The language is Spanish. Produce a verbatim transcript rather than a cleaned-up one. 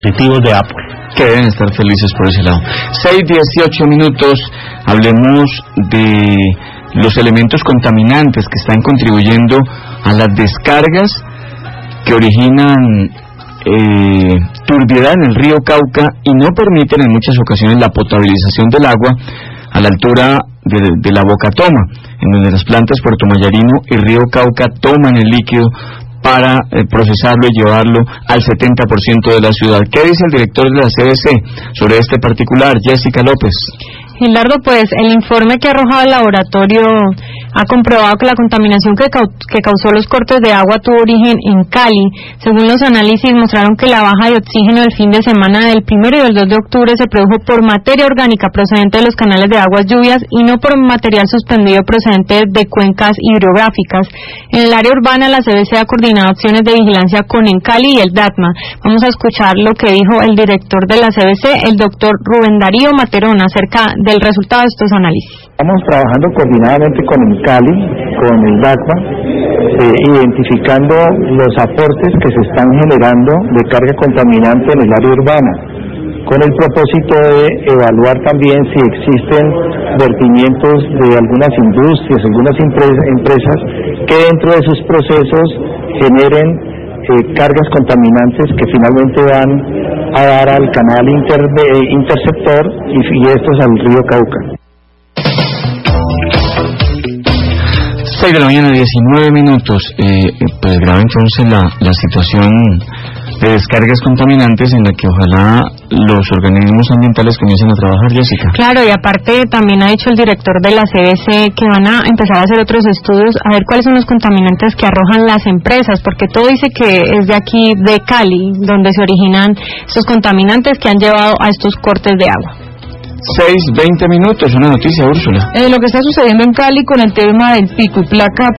dispositivos de Apple. Que deben estar felices por ese lado. seis dieciocho minutos, hablemos de los elementos contaminantes que están contribuyendo a las descargas que originan eh, turbiedad en el río Cauca y no permiten en muchas ocasiones la potabilización del agua a la altura de, de la Boca Toma, en donde las plantas Puerto Mayarino y río Cauca toman el líquido para eh, procesarlo y llevarlo al setenta por ciento de la ciudad. ¿Qué dice el director de la C B C sobre este particular? Jessica López. Gildardo, pues el informe que ha arrojado el laboratorio ha comprobado que la contaminación que, cau- que causó los cortes de agua tuvo origen en Cali. Según los análisis, mostraron que la baja de oxígeno del fin de semana del primero y del dos de octubre se produjo por materia orgánica procedente de los canales de aguas lluvias y no por material suspendido procedente de cuencas hidrográficas. En el área urbana, la C B C ha coordinado acciones de vigilancia con Encali y el DATMA. Vamos a escuchar lo que dijo el director de la C B C, el doctor Rubén Darío Materón, acerca de el resultado de estos análisis. Estamos trabajando coordinadamente con Encali, con el DATMA, eh, identificando los aportes que se están generando de carga contaminante en el área urbana, con el propósito de evaluar también si existen vertimientos de algunas industrias, algunas empresas, empresas que dentro de sus procesos generen Eh, cargas contaminantes que finalmente van a dar al canal inter, eh, interceptor y, y estos al río Cauca. seis de la mañana, diecinueve minutos. Eh, pues grave entonces la, la situación de descargas contaminantes en la que ojalá los organismos ambientales comiencen a trabajar, Jessica. Claro, y aparte también ha dicho el director de la C B C que van a empezar a hacer otros estudios a ver cuáles son los contaminantes que arrojan las empresas, porque todo dice que es de aquí, de Cali, donde se originan estos contaminantes que han llevado a estos cortes de agua. seis, veinte minutos, una noticia, Úrsula. Eh, lo que está sucediendo en Cali con el tema del pico y placa